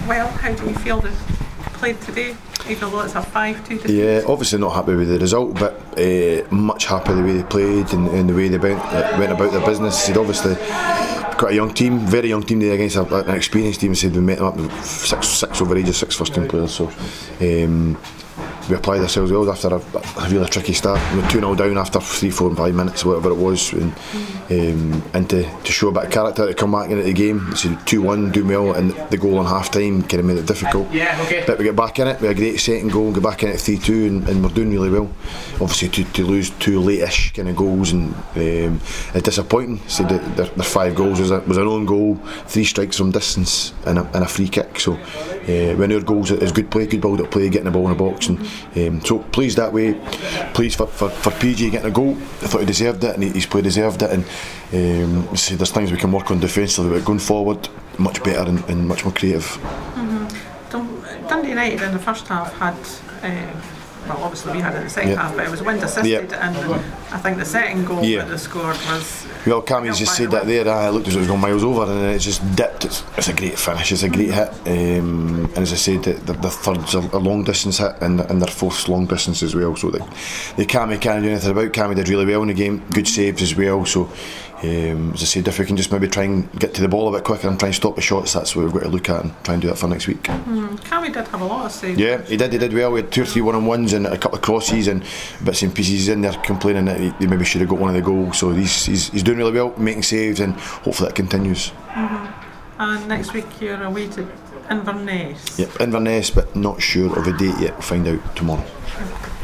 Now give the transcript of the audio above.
well. How do you feel they played today, even though it's a 5-2 defeat? Yeah, obviously not happy with the result, but much happy the way they played and the way they went about their business. They'd obviously got a young team, very young team there against an experienced team. Said we met them up with six over ages, 6 first team players. So we applied ourselves well after a really tricky start. We were 2-0 down after 3, 4 and 5 minutes, whatever it was, and to show a bit of character, to come back into the game. So 2-1, doing well, and the goal on half time kind of made it difficult. But we get back in it. We had a great second goal, get back in it 3-2, and we're doing really well. Obviously to lose 2 late-ish kind of goals and it's disappointing. So their 5 goals was an own goal, 3 strikes from distance, and a free kick. So when our goals is good play, good build-up play, getting the ball in the box, and so pleased that way. Pleased for PG getting a goal. I thought he deserved it, and his play deserved it. And so there's things we can work on defensively, but going forward, much better and much more creative. Dundee United in the first half had. Well, obviously we had it in the second half, but it was wind assisted, and I think the second goal that they scored was. Well, Cammy's just said that there. It looked as though it was going miles over, and it's just dipped. It's a great finish. It's a great hit, and as I said, the third's a long distance hit, and their fourth's long distance as well. So the Cammy can't do anything about. Cammy did really well in the game. Good saves as well. So. As I said, if we can just maybe try and get to the ball a bit quicker and try and stop the shots, that's what we've got to look at and try and do that for next week. Cammy did have a lot of saves. Yeah, he did well. We had 2 or 3 1-on-1s and a couple of crosses and bits and pieces in there complaining that he maybe should have got one of the goals. So he's doing really well, making saves, and hopefully that continues. And next week you're away to Inverness. Yep, Inverness, but not sure of a date yet. We'll find out tomorrow.